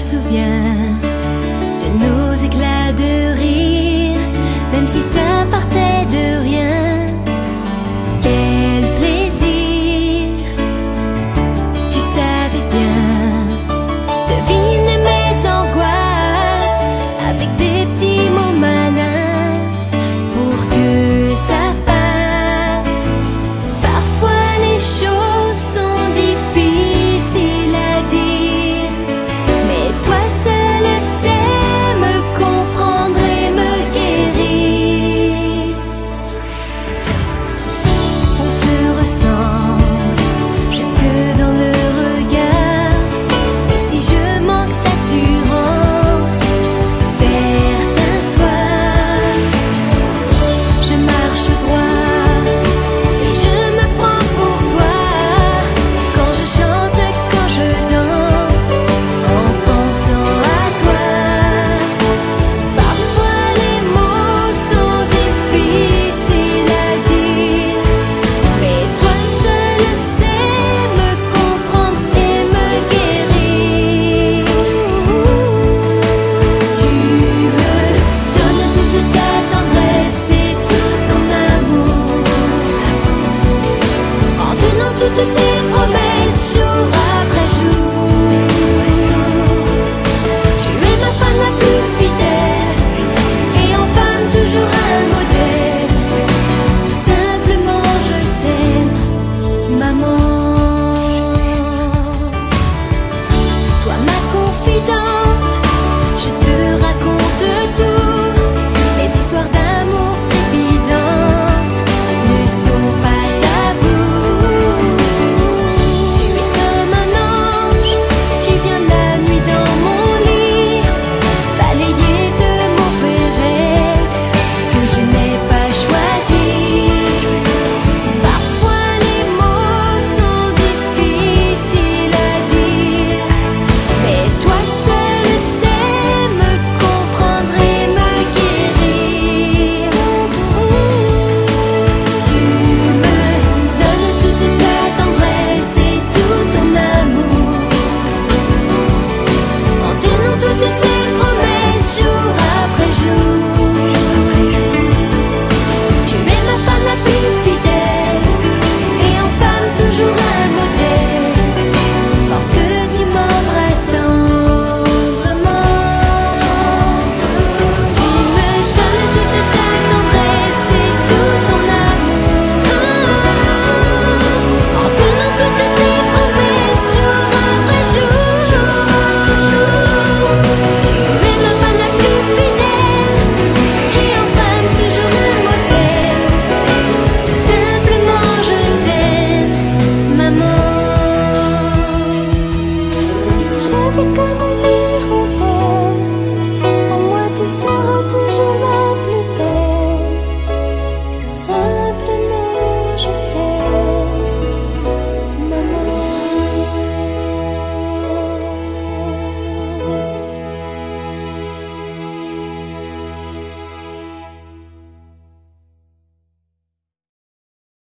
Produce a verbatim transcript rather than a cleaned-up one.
souviens de nos éclats de rire, même si ça partait de rien. Quel plaisir, tu savais bien, devine mes angoisses avec des petits mots malins pour que ça passe. Parfois les choses sont difficiles à dire, mais toi seul sais me comprendre et me guérir. On se ressemble jusque dans le regard, et si je manque d'assurance certains soirs, je marche droit et je me prends pour toi. Quand je chante, quand je danse, en pensant à toi. Parfois les mots sont difficiles à dire, mais toi seul sais me comprendre et me guérir. Tu me donnes toute ta tendresse et tout ton amour, en tenant toutes tes promesses jour après jour. Tu es ma femme la plus fidèle, et en femme toujours un modèle. Tout simplement je t'aime, maman. Toi ma confidente.